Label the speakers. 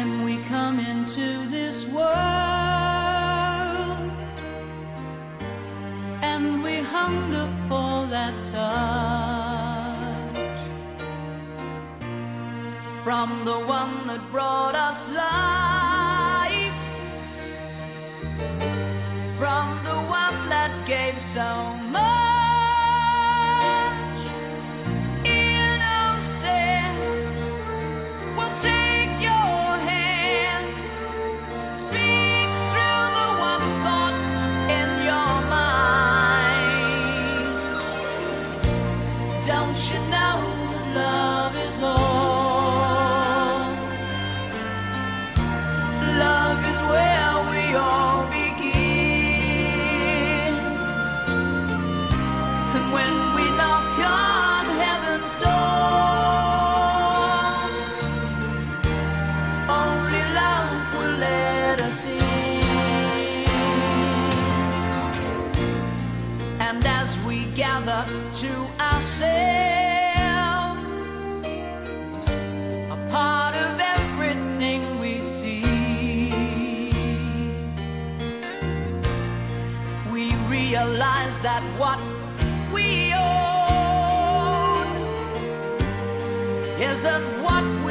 Speaker 1: when we come into this world and we hunger for that touch from the one that brought us life, from the one that gave so much. Don't you know that love is all? Love is where we all begin. And when we knock on heaven's door, only love will let us in. And as we gather to ourselves, a part of everything we see, we realize that what we own isn't what